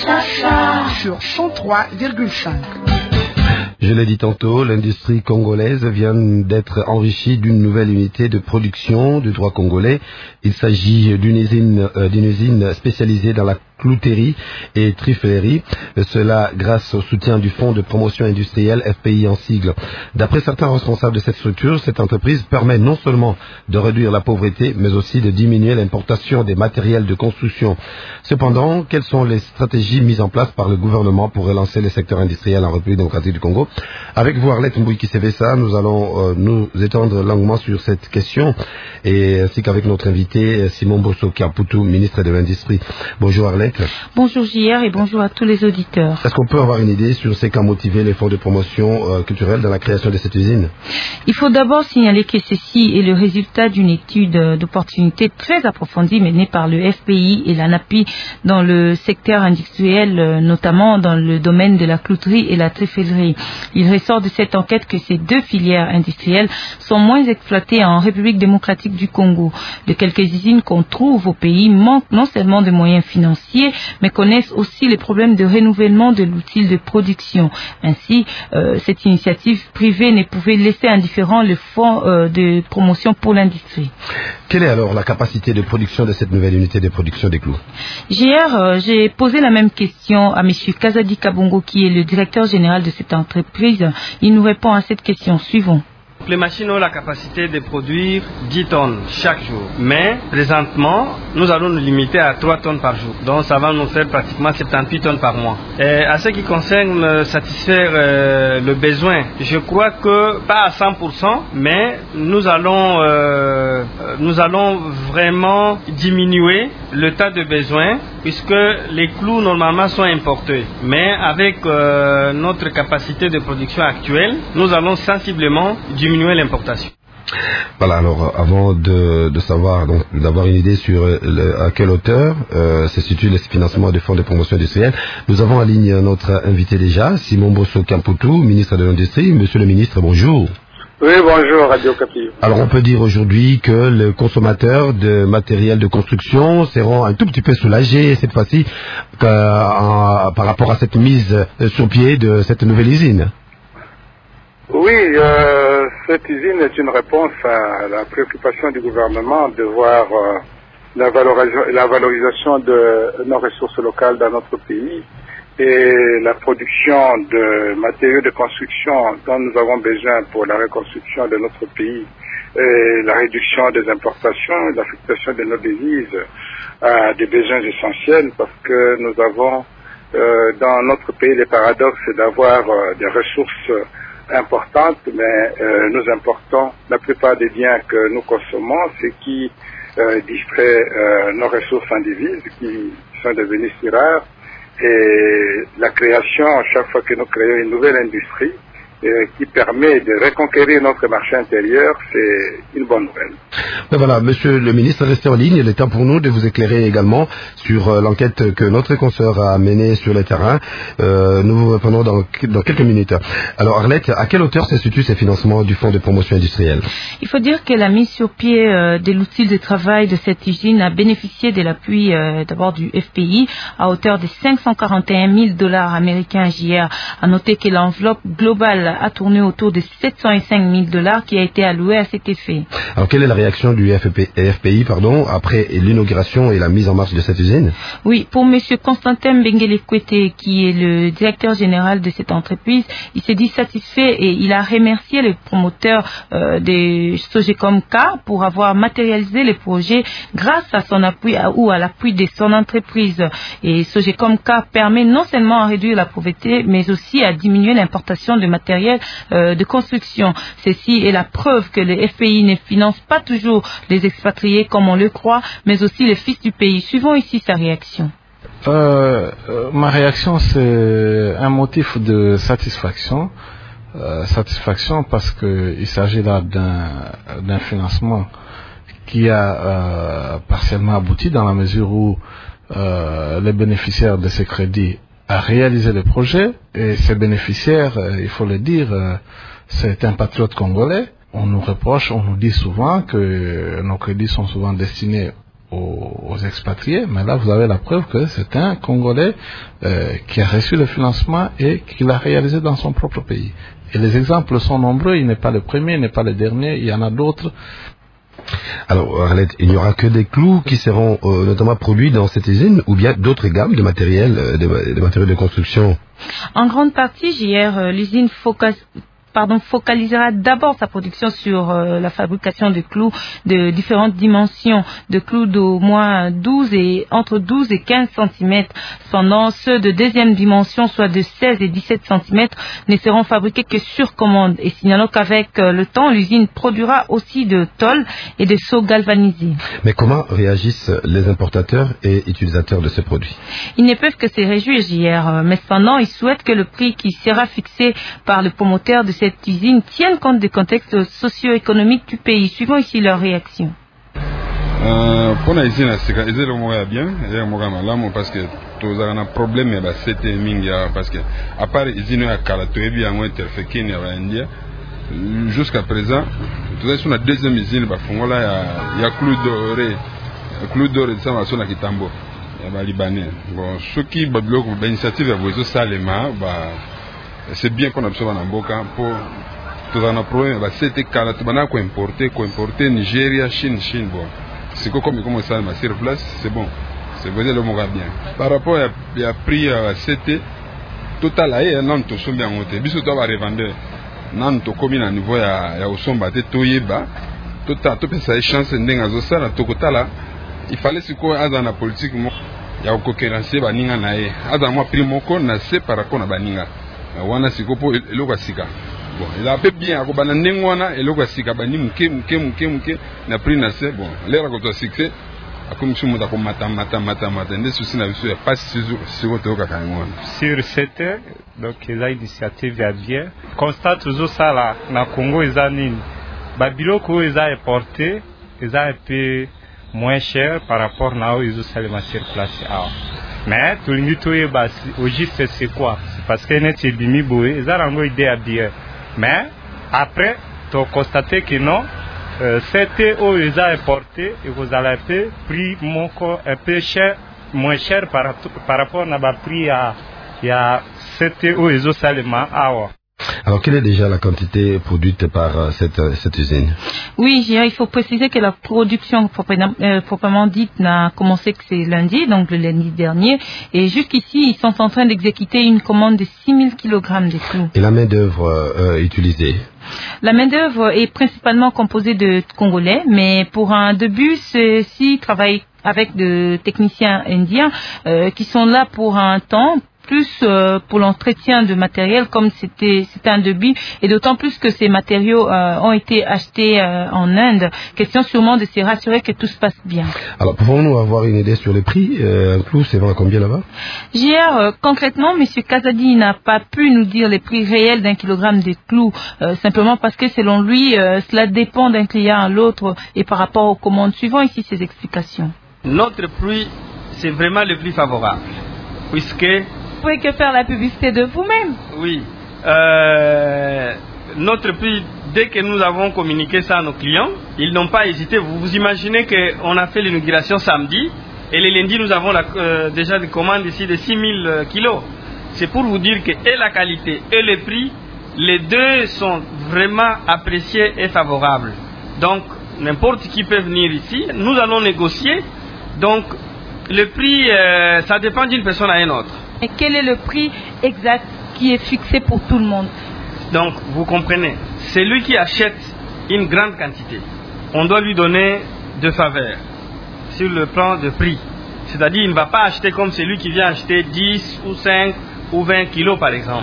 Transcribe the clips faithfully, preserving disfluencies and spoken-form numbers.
Sacha sur cent trois virgule cinq. Je l'ai dit tantôt, l'industrie congolaise vient d'être enrichie d'une nouvelle unité de production du droit congolais. Il s'agit d'une usine, euh, d'une usine spécialisée dans la clouterie et triflerie, cela grâce au soutien du Fonds de promotion industrielle F P I en sigle. D'après certains responsables de cette structure, cette entreprise permet non seulement de réduire la pauvreté, mais aussi de diminuer l'importation des matériels de construction. Cependant, quelles sont les stratégies mises en place par le gouvernement pour relancer le secteur industriel en République démocratique du Congo? Avec vous, Arlette Mbouiki-Sevessa, nous allons euh, nous étendre longuement sur cette question, et ainsi qu'avec notre invité Simon Bosso-Kiaputu, ministre de l'Industrie. Bonjour Arlette. Bonjour J R et bonjour à tous les auditeurs. Est-ce qu'on peut avoir une idée sur ce qu'a motivé l'effort de promotion euh, culturelle dans la création de cette usine? Il faut d'abord signaler que ceci est le résultat d'une étude d'opportunité très approfondie menée par le F P I et l'ANAPI dans le secteur industriel, notamment dans le domaine de la clouterie et la triflerie. Il ressort de cette enquête que ces deux filières industrielles sont moins exploitées en République démocratique du Congo. De quelques usines qu'on trouve au pays manquent non seulement de moyens financiers, mais connaissent aussi les problèmes de renouvellement de l'outil de production. Ainsi, euh, cette initiative privée ne pouvait laisser indifférent le fonds euh, de promotion pour l'industrie. Quelle est alors la capacité de production de cette nouvelle unité de production des clous? Hier, euh, j'ai posé la même question à M. Kazadi Kabongo, qui est le directeur général de cette entreprise. Il nous répond à cette question suivante. Les machines ont la capacité de produire dix tonnes chaque jour. Mais présentement, nous allons nous limiter à trois tonnes par jour. Donc ça va nous faire pratiquement soixante-dix-huit tonnes par mois. Et à ce qui concerne euh, satisfaire euh, le besoin, je crois que pas à cent pour cent, mais nous allons, euh, nous allons vraiment diminuer le tas de besoins, puisque les clous normalement sont importés. Mais avec euh, notre capacité de production actuelle, nous allons sensiblement diminuer l'importation. Voilà, alors avant de, de savoir, donc d'avoir une idée sur le, à quelle hauteur euh, se situe le financement des fonds de promotion industrielle, nous avons en ligne notre invité déjà, Simon Bosso-Kiaputu, ministre de l'Industrie. Monsieur le ministre, bonjour. Oui, bonjour, Radio Capi. Alors, on peut dire aujourd'hui que les consommateurs de matériel de construction seront un tout petit peu soulagés cette fois-ci euh, en, par rapport à cette mise sur pied de cette nouvelle usine. Oui, euh, cette usine est une réponse à la préoccupation du gouvernement de voir euh, la, valorisation, la valorisation de nos ressources locales dans notre pays et la production de matériaux de construction dont nous avons besoin pour la reconstruction de notre pays et la réduction des importations et l'affectation de nos devises à des besoins essentiels, parce que nous avons euh, dans notre pays le paradoxe d'avoir euh, des ressources importantes, mais euh, nous importons la plupart des biens que nous consommons, ce qui euh, distrait euh, nos ressources en devises qui sont devenues si rares. Et la création, chaque fois que nous créons une nouvelle industrie euh, qui permet de reconquérir notre marché intérieur, c'est une bonne nouvelle. Mais voilà, monsieur le ministre, restez en ligne. Il est temps pour nous de vous éclairer également sur euh, l'enquête que notre consoeur a menée sur le terrain. Euh, nous vous répondrons dans, dans quelques minutes. Alors Arlette, à quelle hauteur se situe ces financements du Fonds de promotion industrielle? Il faut dire que la mise sur pied euh, de l'outil de travail de cette usine a bénéficié de l'appui euh, d'abord du F P I à hauteur de cinq cent quarante et un mille dollars américains J R. À noter que l'enveloppe globale a tourné autour de sept cent cinq mille dollars qui a été allouée à cet effet. Alors quelle est la réaction du F P I pardon, après l'inauguration et la mise en marche de cette usine? Oui, pour M. Constantin Benguele-Kwete, qui est le directeur général de cette entreprise, il s'est dit satisfait et il a remercié les promoteurs euh, de Sogecom K pour avoir matérialisé les projets grâce à son appui à, ou à l'appui de son entreprise. Et Sogecom K permet non seulement à réduire la pauvreté, mais aussi à diminuer l'importation de matériel euh, de construction. Ceci est la preuve que le F P I ne finance pas toujours les expatriés comme on le croit, mais aussi les fils du pays. Suivons ici sa réaction. Euh, euh, ma réaction, c'est un motif de satisfaction. Euh, satisfaction parce qu'il s'agit là d'un, d'un financement qui a euh, partiellement abouti dans la mesure où euh, les bénéficiaires de ces crédits a réalisé le projet, et ces bénéficiaires, euh, il faut le dire, euh, c'est un patriote congolais. On nous reproche, on nous dit souvent que nos crédits sont souvent destinés aux, aux expatriés, mais là vous avez la preuve que c'est un Congolais euh, qui a reçu le financement et qui l'a réalisé dans son propre pays. Et les exemples sont nombreux, il n'est pas le premier, il n'est pas le dernier, il y en a d'autres. Alors, Arlette, il n'y aura que des clous qui seront euh, notamment produits dans cette usine ou bien d'autres gammes de matériel, euh, de, de matériaux de construction? En grande partie, J R, euh, l'usine focus... Pardon, focalisera d'abord sa production sur euh, la fabrication de clous de différentes dimensions, de clous d'au moins douze et entre douze et quinze centimètres. Cependant, ceux de deuxième dimension, soit de seize et dix-sept centimètres, ne seront fabriqués que sur commande. Et signalons qu'avec euh, le temps, l'usine produira aussi de tôles et de seaux galvanisés. Mais comment réagissent les importateurs et utilisateurs de ces produits? Ils ne peuvent que se réjouir, J R, mais cependant, ils souhaitent que le prix qui sera fixé par le promoteur de cette usine tienne compte des contextes socio-économiques du pays. Suivons ici leur réaction. Euh, pour la usine, c'est le mot bien, c'est mot malamu parce que tous ont un problème mais c'était mingia parce que à part usine à Kalato et bien moi interféqué ni à India jusqu'à présent, tout ça sur la deuxième usine bah Fongola il y a clou doré, clou doré ça va sur la Kitambo, il y a libanais. Bon, ce qui bablo l'initiative à vous ça les mains bah c'est bien qu'on absorbe en Boka pour tout un problème bah c'était Kalato bana ko importer ko importer Nigeria, Chine, Chine bon. C'est comme comment ça m'a sur place, c'est bon. C'est vrai le mot bien. Par rapport à à prix à c'était total là non to sombe en hauteur. Biso to va revendre non to comme à niveau ya ya osomba te toyeba. Total to pensa chance ndenga zo sala to kotala. Il fallait ce qu'on a dans la politique mo ya concurrencer baninga na ye. Aza moi prix moko na se par rapport na baninga. Wana sikopo eloko sika. Bon, il a peu bien ko bana ndengwana eloko sika bani muke muke muke muke na prix na se bon. L'air ko to succès comme si muda ko mata mata mata mata nde souci na biso ya pas sur sur to ka kangon. Sur cette donc les initiatives ya bien. Constate toujours ça là na Congo ezanini. Ba biloko eza importé, eza un peu moins cher par rapport na o izo salima sur place ah. Mais tout le monde au juste c'est quoi? C'est parce que net est bimi boé, eza rango idée à bien. Mais après, tu as constaté que non, euh, c'était où ils ont importé et vous avez payé prix un peu cher, moins cher par, par rapport à la prix à, à c'était où ils ont seulement à. Alors, quelle est déjà la quantité produite par euh, cette, euh, cette usine? Oui, il faut préciser que la production proprement, euh, proprement dite n'a commencé que c'est lundi, donc le lundi dernier. Et jusqu'ici, ils sont en train d'exécuter une commande de six mille kilogrammes de clous. Et la main-d'œuvre euh, utilisée? La main-d'œuvre est principalement composée de Congolais, mais pour un début, ceux-ci travaillent avec des techniciens indiens euh, qui sont là pour un temps, plus euh, pour l'entretien de matériel comme c'était c'était un début, et d'autant plus que ces matériaux euh, ont été achetés euh, en Inde. Question sûrement de se rassurer que tout se passe bien. Alors pouvons-nous avoir une idée sur les prix? euh, Un clou, c'est vendu à combien là-bas? J R, euh, concrètement, M. Kazadi n'a pas pu nous dire les prix réels d'un kilogramme de clous, euh, simplement parce que selon lui, euh, cela dépend d'un client à l'autre et par rapport aux commandes. Suivons ici ses explications. Notre prix, c'est vraiment le plus favorable, puisque vous pouvez que faire la publicité de vous-même. Oui. Euh, notre prix, dès que nous avons communiqué ça à nos clients, ils n'ont pas hésité. Vous vous imaginez qu'on a fait l'inauguration samedi et le lundi, nous avons la, euh, déjà des commandes ici de six mille euh, kilos. C'est pour vous dire que et la qualité et le prix, les deux sont vraiment appréciés et favorables. Donc, n'importe qui peut venir ici. Nous allons négocier. Donc, le prix, euh, ça dépend d'une personne à une autre. Et quel est le prix exact qui est fixé pour tout le monde? Donc, vous comprenez, celui qui achète une grande quantité, on doit lui donner de faveur sur le plan de prix. C'est-à-dire, il ne va pas acheter comme celui qui vient acheter dix ou cinq ou vingt kilos, par exemple.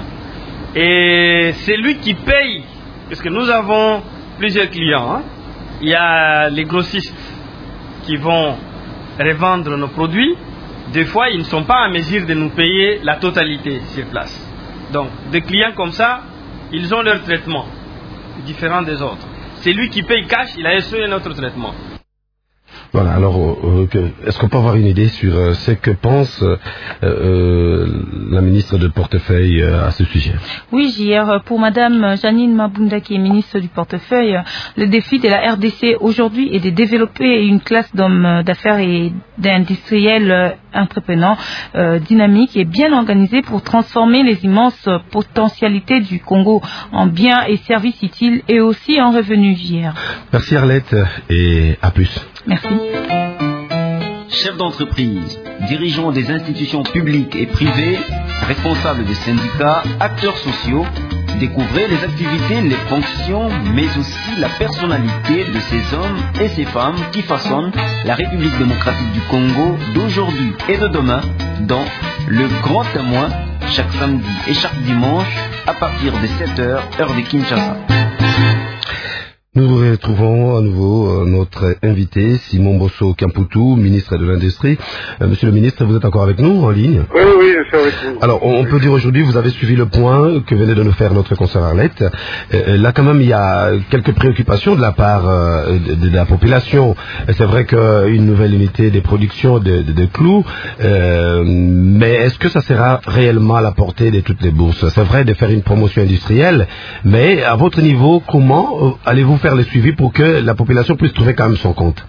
Et celui qui paye, parce que nous avons plusieurs clients, hein. Il y a les grossistes qui vont revendre nos produits. Des fois, ils ne sont pas en mesure de nous payer la totalité sur place. Donc, des clients comme ça, ils ont leur traitement différent des autres. C'est lui qui paye cash, il a essayé notre traitement. Voilà, alors euh, que, est-ce qu'on peut avoir une idée sur euh, ce que pense euh, euh, la ministre de portefeuille euh, à ce sujet? Oui, hier, pour Madame Janine Mabunda, qui est ministre du portefeuille, le défi de la R D C aujourd'hui est de développer une classe d'hommes d'affaires et d'industriels euh, entrepreneurs euh, dynamiques et bien organisés pour transformer les immenses potentialités du Congo en biens et services utiles et aussi en revenus hier. Merci Arlette et à plus. Merci. Chefs d'entreprise, dirigeants des institutions publiques et privées, responsables des syndicats, acteurs sociaux, découvrez les activités, les fonctions, mais aussi la personnalité de ces hommes et ces femmes qui façonnent la République démocratique du Congo d'aujourd'hui et de demain dans Le Grand Témoin, chaque samedi et chaque dimanche à partir de sept heures, heure de Kinshasa. Nous retrouvons à nouveau euh, notre invité, Simon Bosso Kamputu, ministre de l'Industrie. Euh, Monsieur le ministre, vous êtes encore avec nous en ligne? Oui, oui, je suis avec vous. Alors, on, on peut dire aujourd'hui, vous avez suivi le point que venait de nous faire notre consoeur Arlette. Euh, là, quand même, il y a quelques préoccupations de la part euh, de, de la population. C'est vrai qu'une nouvelle unité de production de, de, de clous, euh, mais est-ce que ça sera réellement à la portée de toutes les bourses? C'est vrai de faire une promotion industrielle, mais à votre niveau, comment allez-vous faire le suivi pour que la population puisse trouver quand même son compte?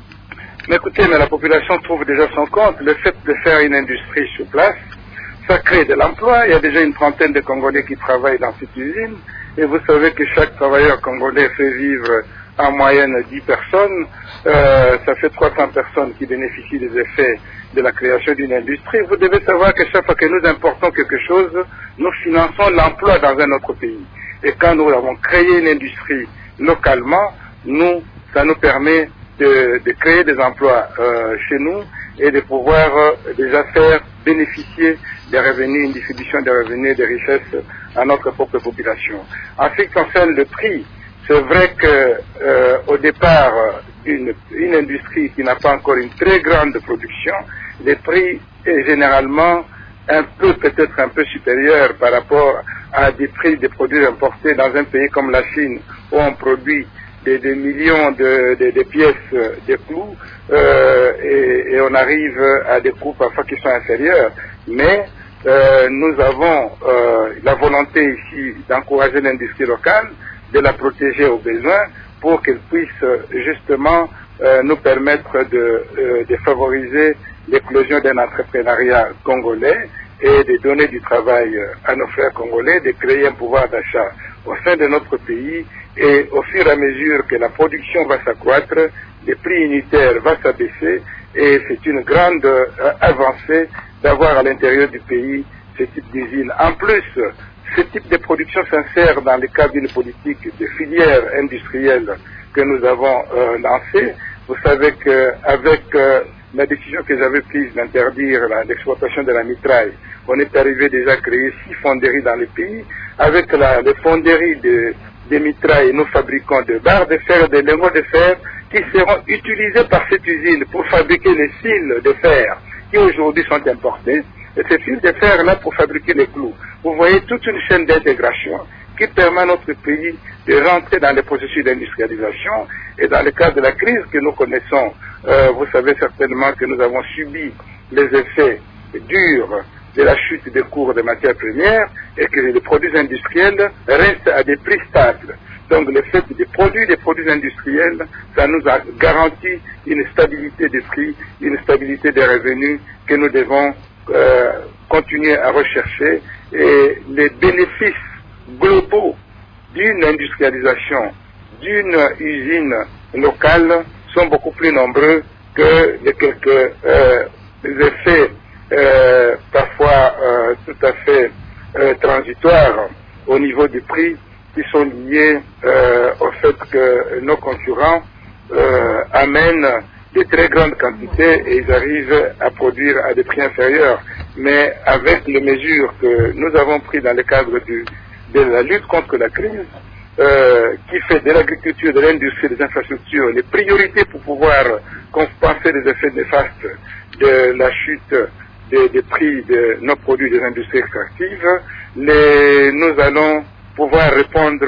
Mais écoutez, mais la population trouve déjà son compte. Le fait de faire une industrie sur place, ça crée de l'emploi. Il y a déjà une trentaine de Congolais qui travaillent dans cette usine. Et vous savez que chaque travailleur congolais fait vivre en moyenne dix personnes. Euh, ça fait trois cents personnes qui bénéficient des effets de la création d'une industrie. Vous devez savoir que chaque fois que nous importons quelque chose, nous finançons l'emploi dans un autre pays. Et quand nous avons créé une industrie localement, nous, ça nous permet de, de créer des emplois euh, chez nous et de pouvoir euh, déjà faire bénéficier des revenus, une distribution des revenus et des richesses à notre propre population. En ce qui concerne le prix, c'est vrai que euh, au départ, une, une industrie qui n'a pas encore une très grande production, les prix est généralement un peu, peut-être un peu supérieur par rapport à des prix des produits importés dans un pays comme la Chine, où on produit des, des millions de, de, de pièces de clous euh, et, et on arrive à des coûts parfois qui sont inférieurs. Mais euh, nous avons euh, la volonté ici d'encourager l'industrie locale, de la protéger aux besoins pour qu'elle puisse justement euh, nous permettre de, euh, de favoriser l'éclosion d'un entrepreneuriat congolais et de donner du travail à nos frères congolais, de créer un pouvoir d'achat au sein de notre pays et au fur et à mesure que la production va s'accroître, le prix unitaire va s'abaisser et c'est une grande euh, avancée d'avoir à l'intérieur du pays ce type d'usine. En plus, ce type de production s'insère dans le cadre d'une politique de filière industrielle que nous avons euh, lancée. Vous savez qu'avec euh, la décision que j'avais prise d'interdire l'exploitation de la mitraille, on est arrivé déjà à créer six fonderies dans le pays. Avec la, les fonderies de, de mitraille, nous fabriquons des barres de fer, des lingots de fer qui seront utilisés par cette usine pour fabriquer les fils de fer qui aujourd'hui sont importés. Et ces fils de fer-là pour fabriquer les clous. Vous voyez toute une chaîne d'intégration qui permet à notre pays de rentrer dans les processus d'industrialisation. Et dans le cadre de la crise que nous connaissons, euh, vous savez certainement que nous avons subi les effets durs de la chute des cours des matières premières et que les produits industriels restent à des prix stables. Donc le fait de produire des produits industriels, ça nous a garanti une stabilité des prix, une stabilité des revenus que nous devons euh, continuer à rechercher. Et les bénéfices globaux d'une industrialisation, d'une usine locale sont beaucoup plus nombreux que les quelques euh, effets euh, parfois euh, tout à fait euh, transitoires au niveau du prix qui sont liés euh, au fait que nos concurrents euh, amènent de très grandes quantités et ils arrivent à produire à des prix inférieurs. Mais avec les mesures que nous avons prises dans le cadre du, de la lutte contre la crise, euh, qui fait de l'agriculture, de l'industrie, des infrastructures, les priorités pour pouvoir compenser les effets néfastes de la chute des, des prix de nos produits des industries extractives, les, nous allons pouvoir répondre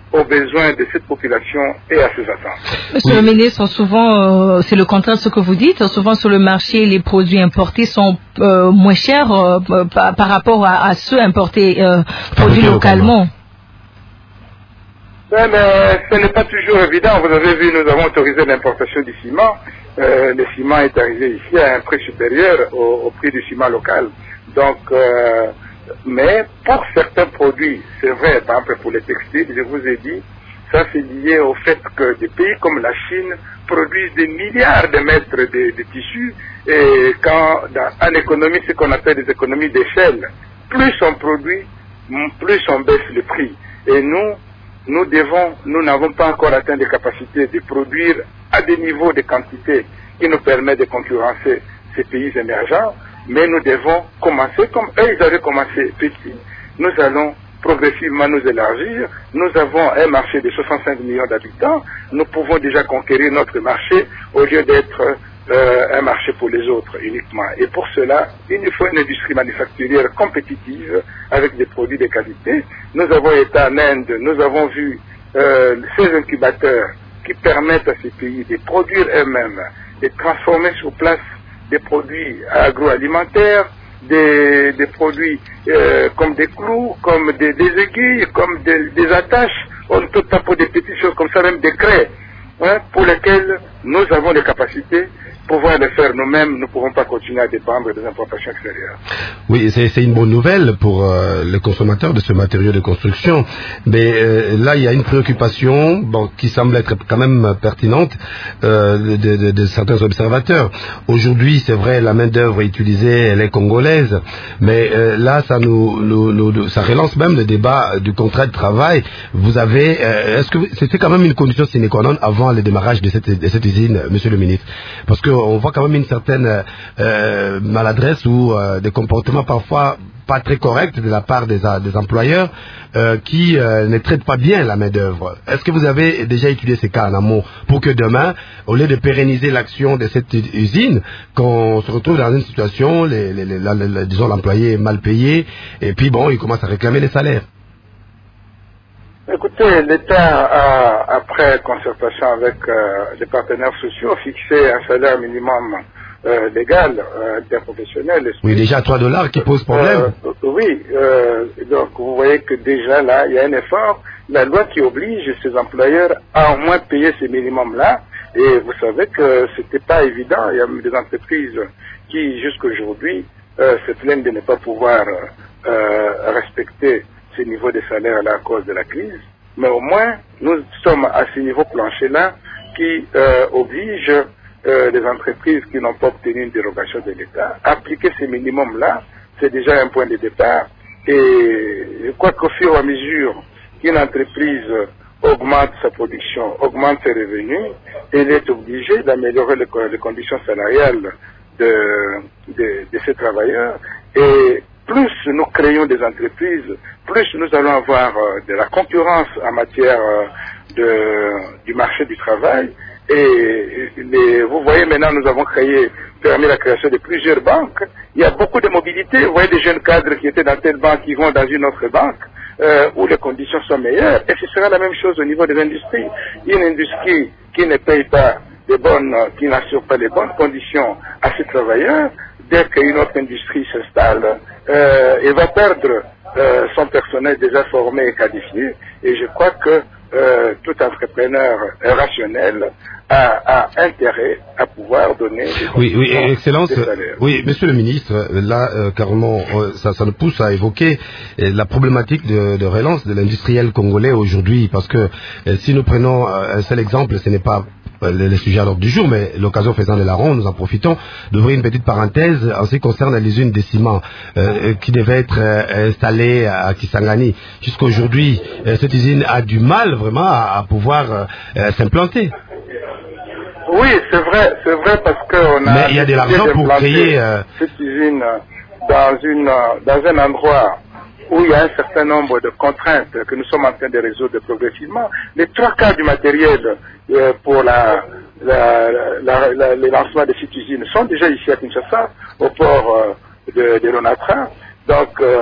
aux besoins de cette population et à ses attentes. Monsieur oui. le ministre, souvent, euh, c'est le contraire de ce que vous dites. Souvent, sur le marché, les produits importés sont euh, moins chers euh, par, par rapport à, à ceux importés euh, produits localement. Ouais, mais ce n'est pas toujours évident. Vous avez vu, nous avons autorisé l'importation du ciment. Euh, le ciment est arrivé ici à un prix supérieur au, au prix du ciment local. Donc, euh, mais pour certains produits, c'est vrai, par exemple pour les textiles, je vous ai dit, ça c'est lié au fait que des pays comme la Chine produisent des milliards de mètres de, de tissus, et quand dans, en économie, ce qu'on appelle des économies d'échelle, plus on produit, plus on baisse le prix. Et nous, nous devons, nous n'avons pas encore atteint des capacités de produire à des niveaux de quantité qui nous permettent de concurrencer ces pays émergents, mais nous devons commencer comme eux, ils avaient commencé petit. Nous allons progressivement nous élargir. Nous avons un marché de soixante-cinq millions d'habitants. Nous pouvons déjà conquérir notre marché au lieu d'être euh, un marché pour les autres uniquement. Et pour cela, il nous faut une industrie manufacturière compétitive avec des produits de qualité. Nous avons été en Inde, nous avons vu euh, ces incubateurs qui permettent à ces pays de produire eux-mêmes, de transformer sur place des produits agroalimentaires, des, des produits euh, comme des clous, comme des, des aiguilles, comme des, des attaches, on peut pas pour des petites choses comme ça, même des craies, hein, pour lesquelles nous avons les capacités. Pouvoir le faire nous-mêmes, nous ne pourrons pas continuer à dépendre des importations extérieures. Oui, c'est, c'est une bonne nouvelle pour euh, les consommateurs de ce matériau de construction. Mais euh, là, il y a une préoccupation bon, qui semble être quand même pertinente euh, de, de, de certains observateurs. Aujourd'hui, c'est vrai, la main-d'œuvre utilisée, elle est congolaise. Mais euh, là, ça nous, nous, nous, ça relance même le débat du contrat de travail. Vous avez, euh, est-ce que vous, c'est quand même une condition sine qua non avant le démarrage de cette, de cette usine, Monsieur le ministre? Parce que on voit quand même une certaine euh, maladresse ou euh, des comportements parfois pas très corrects de la part des, des employeurs euh, qui euh, ne traitent pas bien la main-d'œuvre. Est-ce que vous avez déjà étudié ces cas en amont pour que demain, au lieu de pérenniser l'action de cette usine, qu'on se retrouve dans une situation, les, les, les, la, la, disons l'employé est mal payé et puis bon, il commence à réclamer les salaires? Écoutez, l'État a, après concertation avec euh, les partenaires sociaux, fixé un salaire minimum euh, légal, euh, interprofessionnel. Oui, déjà trois dollars qui pose problème. Euh, oui, euh, donc vous voyez que déjà là, il y a un effort. La loi qui oblige ces employeurs à au moins payer ces minimums-là. Et vous savez que c'était pas évident. Il y a des entreprises qui, jusqu'aujourd'hui, euh, se plaignent de ne pas pouvoir euh, respecter ces niveaux de salaire-là à cause de la crise, mais au moins nous sommes à ce niveau plancher-là qui euh, oblige euh, les entreprises qui n'ont pas obtenu une dérogation de l'État à appliquer ces minimums-là. C'est déjà un point de départ, et je crois qu'au fur et à mesure qu'une entreprise augmente sa production, augmente ses revenus, elle est obligée d'améliorer les, les conditions salariales de, de, de ses travailleurs, et plus nous créons des entreprises, plus nous allons avoir euh, de la concurrence en matière euh, de, du marché du travail. Et les, vous voyez maintenant, nous avons créé, permis la création de plusieurs banques. Il y a beaucoup de mobilité. Vous voyez des jeunes cadres qui étaient dans telle banque, qui vont dans une autre banque, euh, où les conditions sont meilleures. Et ce sera la même chose au niveau de l'industrie. Une industrie qui ne paye pas les bonnes, qui n'assure pas les bonnes conditions à ses travailleurs, dès qu'une autre industrie s'installe, euh, elle va perdre euh, son personnel déjà formé et qualifié. Et je crois que euh, tout entrepreneur rationnel a, a intérêt à pouvoir donner des oui, oui, Excellence, des salaires. Oui, Monsieur le Ministre, là, euh, carrément, euh, ça, ça nous pousse à évoquer euh, la problématique de, de relance de l'industriel congolais aujourd'hui, parce que euh, si nous prenons euh, un seul exemple, ce n'est pas le, le sujet à l'ordre du jour, mais l'occasion faisant de la ronde, nous en profitons d'ouvrir une petite parenthèse en ce qui concerne l'usine des ciments euh, qui devait être euh, installée à Kisangani. Jusqu'à aujourd'hui, euh, cette usine a du mal vraiment à, à pouvoir euh, s'implanter. Oui, c'est vrai, c'est vrai parce qu'on a. Mais il y a de l'argent pour créer euh... cette usine dans une dans un endroit où il y a un certain nombre de contraintes que nous sommes en train de résoudre progressivement. Les trois quarts du matériel euh, pour la, la, la, la, le lancement de cette usine sont déjà ici à Kinshasa, au port euh, de, de Lonatra. Donc, euh,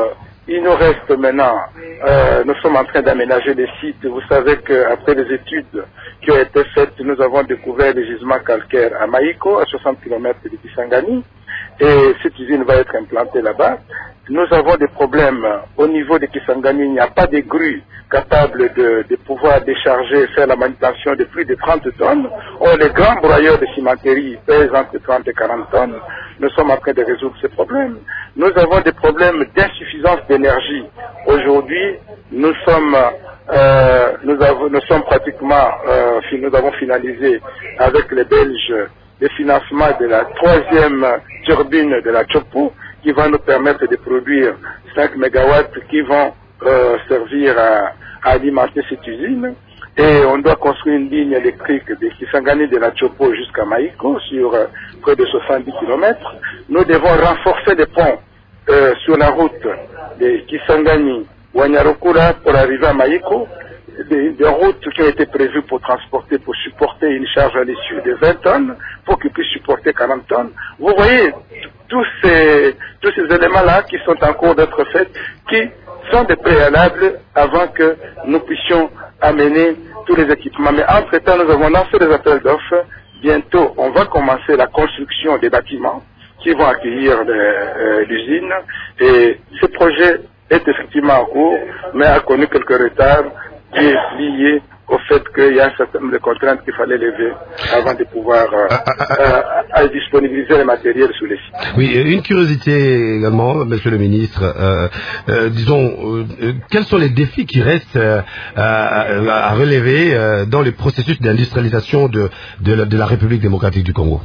Il nous reste maintenant, euh, nous sommes en train d'aménager des sites. Vous savez qu'après les études qui ont été faites, nous avons découvert des gisements calcaires à Maïko, à soixante kilomètres de Kisangani, et cette usine va être implantée là-bas. Nous avons des problèmes au niveau de Kisangani, il n'y a pas de grue capable de, de pouvoir décharger, faire la manutention de plus de trente tonnes. Or, les grands broyeurs de cimenterie pèsent entre trente et quarante tonnes. Nous sommes en train de résoudre ces problèmes. Nous avons des problèmes d'insuffisance d'énergie. Aujourd'hui, nous sommes, euh, nous, avons, nous sommes pratiquement, euh, nous avons finalisé avec les Belges le financement de la troisième turbine de la Chopo qui va nous permettre de produire cinq mégawatts qui vont euh, servir à, à alimenter cette usine. Et on doit construire une ligne électrique de Kisangani de la Chopo jusqu'à Maïko sur euh, près de soixante-dix kilomètres. Nous devons renforcer les ponts euh, sur la route de Kisangani, Wanyarokura pour arriver à Maïko. Des, des routes qui ont été prévues pour transporter, pour supporter une charge à l'issue de vingt tonnes, pour qu'ils puissent supporter quarante tonnes. Vous voyez tous ces, tous ces éléments-là qui sont en cours d'être faits, qui sont des préalables avant que nous puissions amener tous les équipements. Mais entre-temps, nous avons lancé des appels d'offres. Bientôt, on va commencer la construction des bâtiments qui vont accueillir l'usine. Et ce projet est effectivement en cours, mais a connu quelques retards qui est lié au fait qu'il y a un certain nombre de contraintes qu'il fallait lever avant de pouvoir euh, euh, euh, disponibiliser les matériels sur les sites. Oui, une curiosité également, Monsieur le Ministre. Euh, euh, disons, euh, quels sont les défis qui restent euh, à, à relever euh, dans le processus d'industrialisation de, de, la, de la République démocratique du Congo?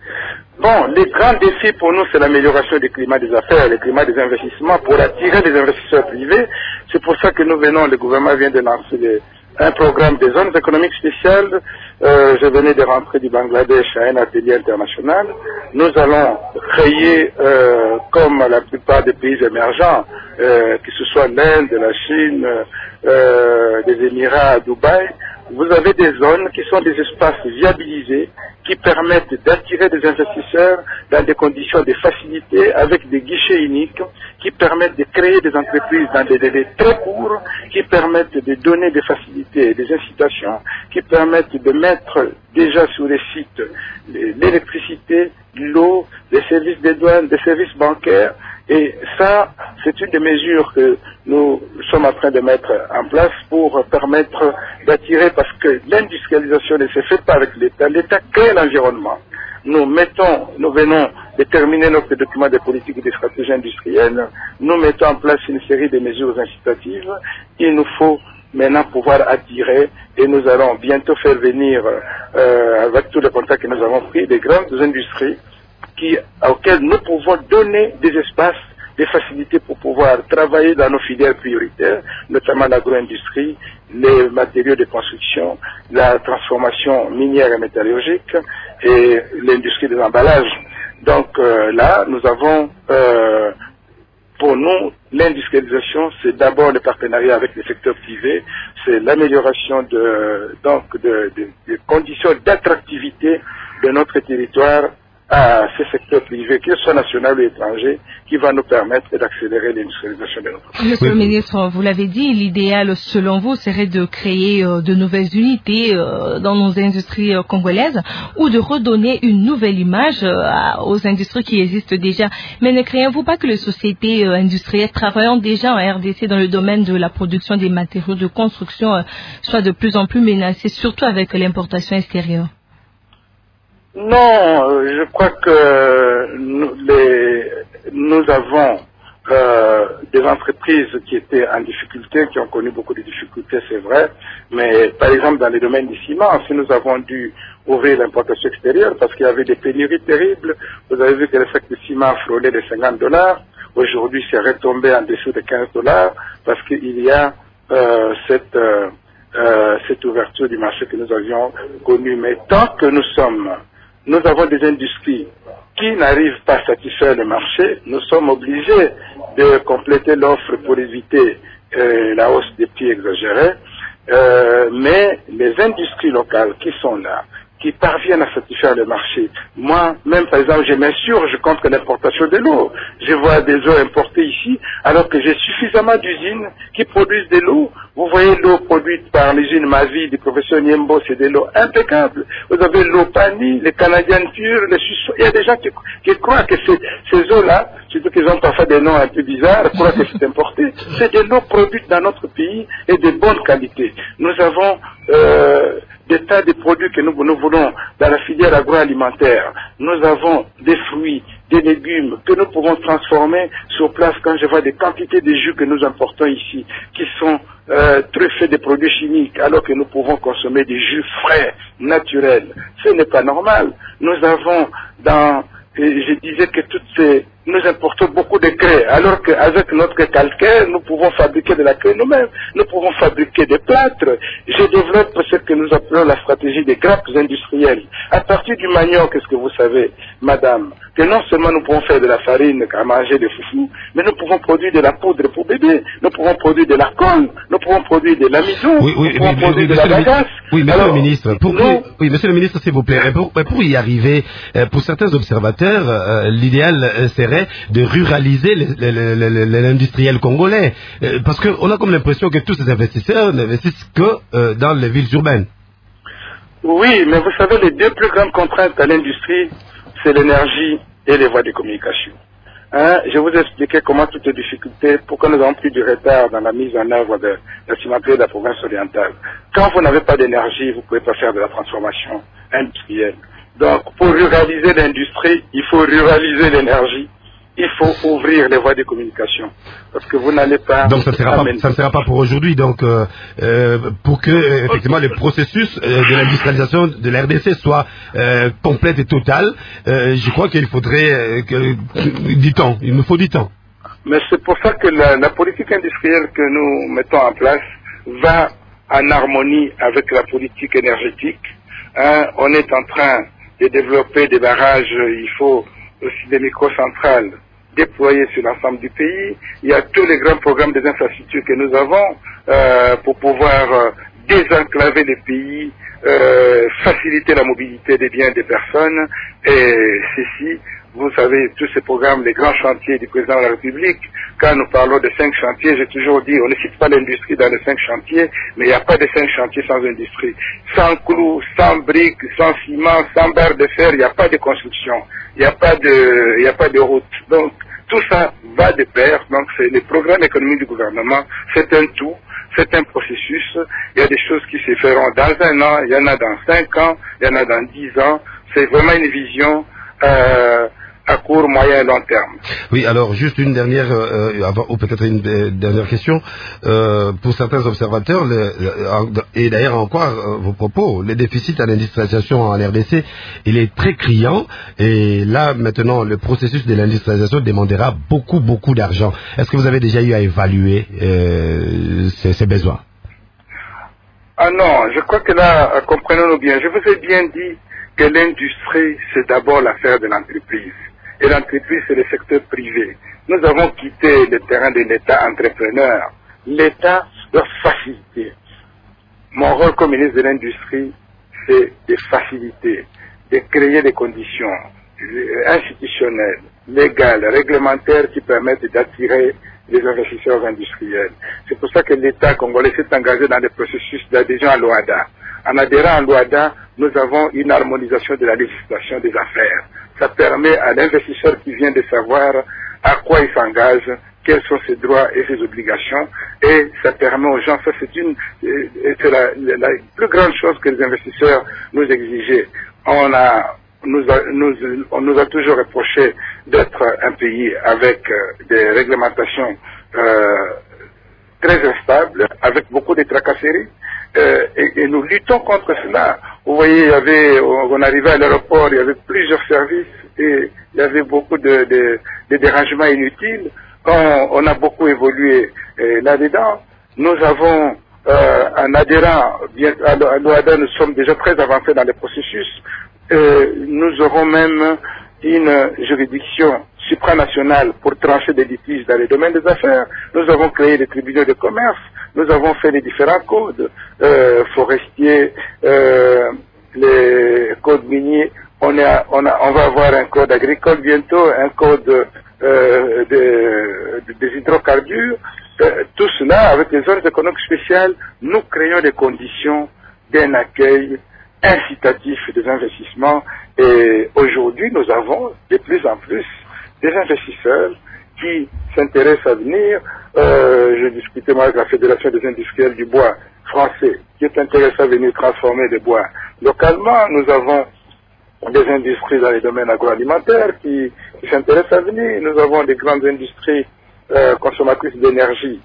Bon, les grands défis pour nous, c'est l'amélioration du climat des affaires, le climat des investissements, pour attirer des investisseurs privés. C'est pour ça que nous venons, le gouvernement vient de lancer les, un programme des zones économiques spéciales. Euh, je venais de rentrer du Bangladesh à un atelier international. Nous allons créer, euh, comme la plupart des pays émergents, euh, que ce soit l'Inde, la Chine, euh, les Émirats, Dubaï, vous avez des zones qui sont des espaces viabilisés qui permettent d'attirer des investisseurs dans des conditions de facilité avec des guichets uniques qui permettent de créer des entreprises dans des délais très courts, qui permettent de donner des facilités et des incitations, qui permettent de mettre déjà sur les sites l'électricité, l'eau, les services des douanes, des services bancaires. Et ça, c'est une des mesures que nous sommes en train de mettre en place pour permettre d'attirer, parce que l'industrialisation ne se fait pas avec l'État. L'État crée l'environnement. Nous mettons, nous venons de terminer notre document de politique et de stratégie industrielle. Nous mettons en place une série de mesures incitatives. Il nous faut maintenant pouvoir attirer, et nous allons bientôt faire venir, euh, avec tous les contacts que nous avons pris, des grandes industries qui, auxquelles nous pouvons donner des espaces, des facilités pour pouvoir travailler dans nos filières prioritaires, notamment l'agro-industrie, les matériaux de construction, la transformation minière et métallurgique et l'industrie des emballages. Donc euh, là, nous avons, euh, pour nous, l'industrialisation, c'est d'abord le partenariat avec le secteur privé, c'est l'amélioration de, donc de, de, de conditions d'attractivité de notre territoire à ces secteurs privés, qu'ils soient nationaux ou étrangers, qui va nous permettre d'accélérer l'industrialisation de notre pays. Monsieur le ministre, vous l'avez dit, l'idéal selon vous serait de créer euh, de nouvelles unités euh, dans nos industries euh, congolaises ou de redonner une nouvelle image euh, aux industries qui existent déjà. Mais ne craignez-vous pas que les sociétés euh, industrielles travaillant déjà en R D C dans le domaine de la production des matériaux de construction euh, soient de plus en plus menacées, surtout avec l'importation extérieure? Non, je crois que nous, les, nous avons euh, des entreprises qui étaient en difficulté, qui ont connu beaucoup de difficultés, c'est vrai, mais par exemple dans les domaines du ciment, si nous avons dû ouvrir l'importation extérieure parce qu'il y avait des pénuries terribles, vous avez vu que le sac de ciment frôlait les cinquante dollars, aujourd'hui c'est retombé en dessous de quinze dollars parce qu'il y a euh, cette, euh, euh, cette ouverture du marché que nous avions connue. Mais tant que nous sommes Nous avons des industries qui n'arrivent pas à satisfaire le marché. Nous sommes obligés de compléter l'offre pour éviter euh, la hausse des prix exagérés. Euh, mais les industries locales qui sont là, qui parviennent à satisfaire le marché. Moi, même par exemple, je m'insurge contre l'importation de l'eau. Je vois des eaux importées ici, alors que j'ai suffisamment d'usines qui produisent de l'eau. Vous voyez l'eau produite par l'usine Mavi du professeur Niembo, c'est de l'eau impeccable. Vous avez l'eau Pani, les Canadiennes pures, les Suisses. Il y a des gens qui, qui croient que ces, ces eaux-là, surtout qu'ils ont parfois des noms un peu bizarres, croient que c'est importé. C'est de l'eau produite dans notre pays et de bonne qualité. Nous avons euh, des tas de produits que nous, nous voulons dans la filière agroalimentaire. Nous avons des fruits, des légumes que nous pouvons transformer sur place quand je vois des quantités de jus que nous importons ici qui sont euh, truffés de produits chimiques alors que nous pouvons consommer des jus frais, naturels. Ce n'est pas normal. Nous avons dans... Et je disais que toutes ces, nous importons beaucoup de craie, alors qu'avec notre calcaire, nous pouvons fabriquer de la craie nous-mêmes, nous pouvons fabriquer des plâtres. Je développe ce que nous appelons la stratégie des grappes industrielles. À partir du manioc, qu'est-ce que vous savez, madame, que non seulement nous pouvons faire de la farine à manger des foufous, mais nous pouvons produire de la poudre pour bébé, nous pouvons produire de la colle, nous pouvons produire de l'amidon, oui, oui, nous pouvons oui, produire oui, de la bagasse. Oui, monsieur alors, le ministre, pour, nous, pour, oui, monsieur le ministre, s'il vous plaît, pour, pour y arriver, pour certains observateurs, euh, l'idéal serait de ruraliser l'industriel congolais, euh, parce qu'on a comme l'impression que tous ces investisseurs n'investissent que euh, dans les villes urbaines. Oui, mais vous savez, les deux plus grandes contraintes à l'industrie, c'est l'énergie et les voies de communication. Hein, je vous ai expliqué comment toutes les difficultés, pourquoi nous avons pris du retard dans la mise en œuvre de la cimenterie de la province orientale. Quand vous n'avez pas d'énergie, vous ne pouvez pas faire de la transformation industrielle. Donc, pour ruraliser l'industrie, il faut ruraliser l'énergie. Il faut ouvrir les voies de communication. Parce que vous n'allez pas... Donc, ça ne sera, pas, ça ne sera pas pour aujourd'hui. Donc, euh, euh, pour que, euh, effectivement, le processus euh, de l'industrialisation de l'R D C soit euh, complète et total, euh, je crois qu'il faudrait euh, que, du temps. Il nous faut du temps. Mais c'est pour ça que la, la politique industrielle que nous mettons en place va en harmonie avec la politique énergétique. Hein, on est en train de développer des barrages, il faut aussi des microcentrales déployées sur l'ensemble du pays. Il y a tous les grands programmes des infrastructures que nous avons euh, pour pouvoir euh, désenclaver les pays, euh, faciliter la mobilité des biens et des personnes. Et ceci, vous savez, tous ces programmes, les grands chantiers du président de la République, quand nous parlons de cinq chantiers, j'ai toujours dit, on ne cite pas l'industrie dans les cinq chantiers, mais il n'y a pas de cinq chantiers sans industrie. Sans clous, sans briques, sans ciment, sans barre de fer, il n'y a pas de construction, il n'y a pas de, il n'y a pas de route. Donc, tout ça va de pair. Donc, c'est les programmes économiques du gouvernement, c'est un tout. C'est un processus, il y a des choses qui se feront dans un an, il y en a dans cinq ans, il y en a dans dix ans. C'est vraiment une vision euh, à court, moyen et long terme. Oui, alors juste une dernière, euh, avant, ou peut-être une euh, dernière question. Euh, pour certains observateurs, le, le, et d'ailleurs encore euh, vos propos, le déficit à l'industrialisation en R D C, il est très criant. Et là, maintenant, le processus de l'industrialisation demandera beaucoup, beaucoup d'argent. Est-ce que vous avez déjà eu à évaluer euh, ces, ces besoins? Ah non, je crois que là, comprenons-nous bien. Je vous ai bien dit que l'industrie, c'est d'abord l'affaire de l'entreprise. Et l'entreprise, c'est le secteur privé. Nous avons quitté le terrain de l'État entrepreneur. L'État doit faciliter. Mon rôle comme ministre de l'Industrie, c'est de faciliter, de créer des conditions institutionnelles, légales, réglementaires qui permettent d'attirer les investisseurs industriels. C'est pour ça que l'État congolais s'est engagé dans le processus d'adhésion à l'O A D A. En adhérant à l'O A D A, nous avons une harmonisation de la législation des affaires. Ça permet à l'investisseur qui vient de savoir à quoi il s'engage, quels sont ses droits et ses obligations, et ça permet aux gens, ça c'est une, c'est la, la plus grande chose que les investisseurs nous exigeaient. On a, nous a, nous, on nous a toujours reproché d'être un pays avec des réglementations euh, très instables, avec beaucoup de tracasseries. Euh, et, et nous luttons contre cela. Vous voyez, il y avait, on arrivait à l'aéroport, il y avait plusieurs services et il y avait beaucoup de, de, de dérangements inutiles. On, on a beaucoup évolué euh, là-dedans. Nous avons, euh, en adhérant bien, à l'O A D A, nous sommes déjà très avancés dans le processus. Euh, nous aurons même une juridiction supranationale pour trancher des litiges dans les domaines des affaires. Nous avons créé des tribunaux de commerce. Nous avons fait les différents codes euh, forestiers, euh, les code minier, on, est à, on, a, on va avoir un code agricole bientôt, un code euh, de, de, des hydrocarbures. Euh, tout cela, avec les zones économiques spéciales, nous créons des conditions d'un accueil incitatif des investissements. Et aujourd'hui, nous avons de plus en plus des investisseurs qui s'intéressent à venir. Euh, je discutais moi avec la Fédération des industriels du bois français, qui est intéressée à venir transformer des bois localement. Nous avons des industries dans les domaines agroalimentaires qui, qui s'intéressent à venir. Nous avons des grandes industries euh, consommatrices d'énergie.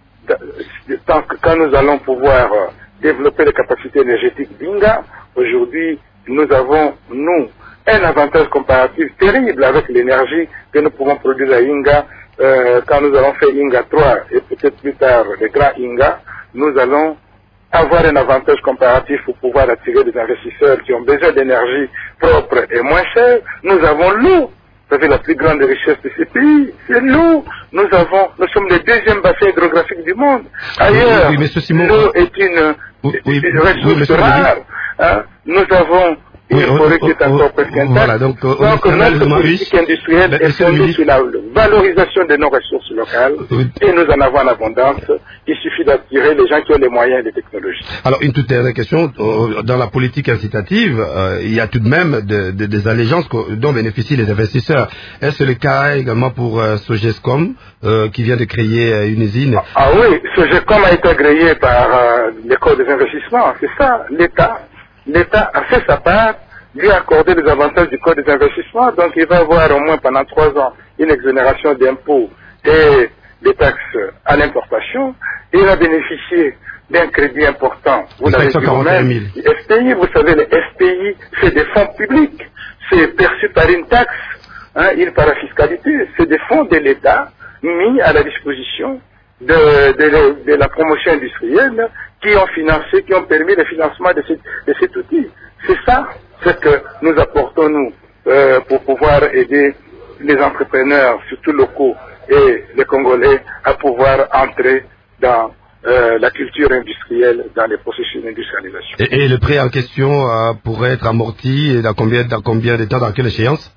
Tant que quand nous allons pouvoir euh, développer les capacités énergétiques d'Inga, aujourd'hui, nous avons, nous, un avantage comparatif terrible avec l'énergie que nous pouvons produire à Inga. Euh, quand nous allons faire Inga trois et peut-être plus tard les grands Inga, nous allons avoir un avantage comparatif pour pouvoir attirer des investisseurs qui ont besoin d'énergie propre et moins chère. Nous avons l'eau. Vous savez, la plus grande richesse de ces pays, c'est l'eau. Nous avons, nous sommes le deuxième bassin hydrographique du monde. Ailleurs, oui, oui, l'eau est une, oui, oui, une ressource oui, rare. Hein. Nous avons une oui, forêt oh, qui est oh, encore presque intacte. Voilà, donc, euh, donc notre politique industrielle est fondée sur la valorisation de nos ressources locales oui. et nous en avons en abondance. Il suffit d'attirer les gens qui ont les moyens et les technologies. Alors, une toute dernière question. Dans la politique incitative, euh, il y a tout de même de, de, des allégeances dont bénéficient les investisseurs. Est-ce le cas également pour euh, Sogescom, euh, qui vient de créer euh, une usine? Ah oui, Sogescom a été agréé par euh, l'école des investissements. C'est ça, l'État. L'État a fait sa part, lui a accordé les avantages du code des investissements, donc il va avoir au moins pendant trois ans une exonération d'impôts et des taxes à l'importation, et il va bénéficier d'un crédit important. Vous l'avez dit vous-même, S P I, vous savez, le S P I, c'est des fonds publics, c'est perçu par une taxe, hein, une parafiscalité, c'est des fonds de l'État mis à la disposition de, de, de la promotion industrielle, qui ont financé, qui ont permis le financement de, cette, de cet outil. C'est ça ce que nous apportons, nous, euh, pour pouvoir aider les entrepreneurs, surtout locaux, et les Congolais, à pouvoir entrer dans euh, la culture industrielle, dans les processus d'industrialisation. Et, et le prêt en question euh, pourrait être amorti dans combien, dans combien de temps, dans quelle échéance?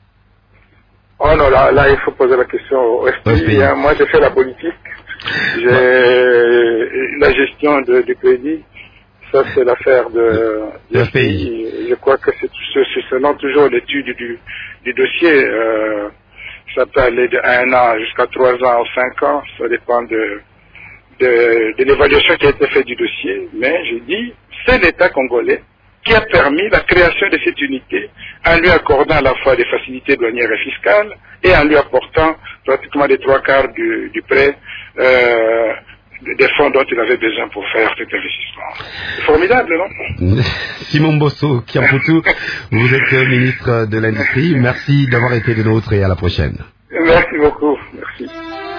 Oh non, là, là, il faut poser la question au S P I. Hein. Moi, j'ai fait la politique. J'ai la gestion de, du crédit, ça c'est l'affaire de, de F P I. Je crois que c'est selon toujours l'étude du, du dossier. Euh, ça peut aller de un an jusqu'à trois ans ou cinq ans, ça dépend de, de, de l'évaluation qui a été faite du dossier. Mais je dis, c'est l'État congolais qui a permis la création de cette unité en lui accordant à la fois des facilités douanières et fiscales et en lui apportant pratiquement les trois quarts du, du prêt euh, des fonds dont il avait besoin pour faire cet investissement. C'est formidable, non? Simon Bosso Kiamputu, vous êtes ministre de l'Industrie. Merci d'avoir été de nôtres et à la prochaine. Merci beaucoup. Merci.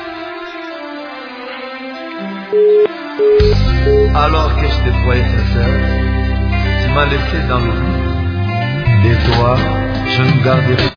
Alors que je te croyais sincère, tu m'as laissé dans l'oubli. De toi, je ne garderai